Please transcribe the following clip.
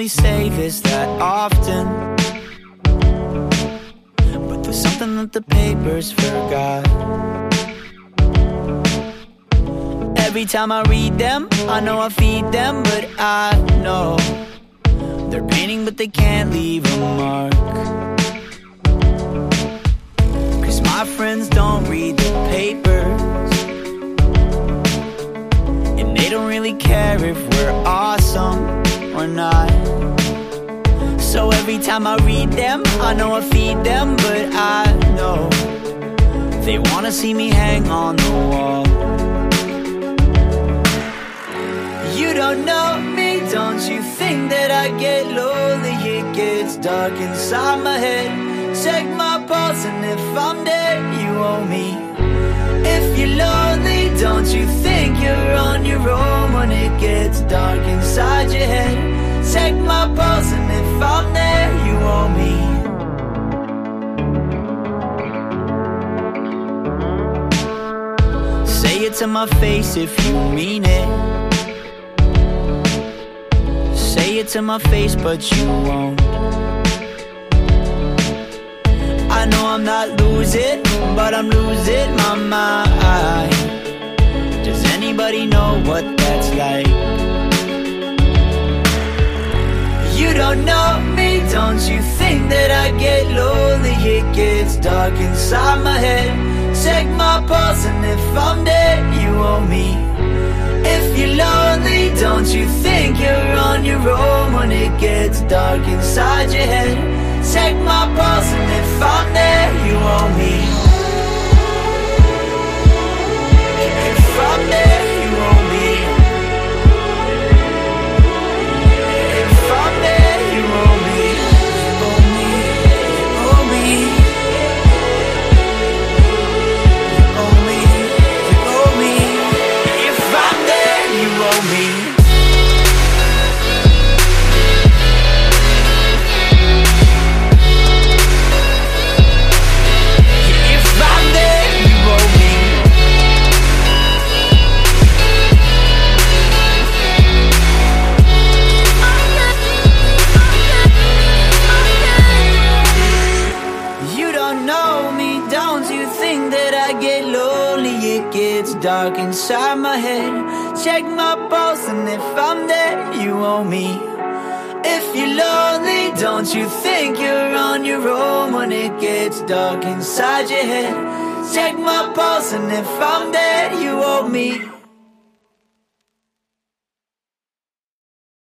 really say this that often, but there's something that the papers forgot. Every time I read them, I know I feed them, but I know they're painting but they can't leave a mark. Cause my friends don't read the papers, and they don't really care if we're awesome or not. So every time I read them, I know I feed them, but I know they wanna see me hang on the wall. You don't know me, don't you think that I get lonely? It gets dark inside my head. Check my pulse and if I'm dead, you owe me. If you're lonely, don't you think you're on your own when it gets dark inside your head? Check my pulse and if I'm there, you owe me. Say it to my face if you mean it. Say it to my face, but you won't. I know I'm not losing, but I'm losing my mind. Does anybody know what that's like? You don't know me, don't you think that I get lonely? It gets dark inside my head. Check my pulse and if I'm dead, you owe me. If you're lonely, don't you think you're on your own when it gets dark inside your head? Check my pulse and if I'm there, you owe me. If I'm there, you owe me. If I'm there, you owe me. You owe me, you owe me. You owe me, you owe me. If I'm there, you owe me. Dark inside my head. Check my pulse and if I'm there, you owe me. If you're lonely, don't you think you're on your own when it gets dark inside your head? Check my pulse and if I'm there, you owe me.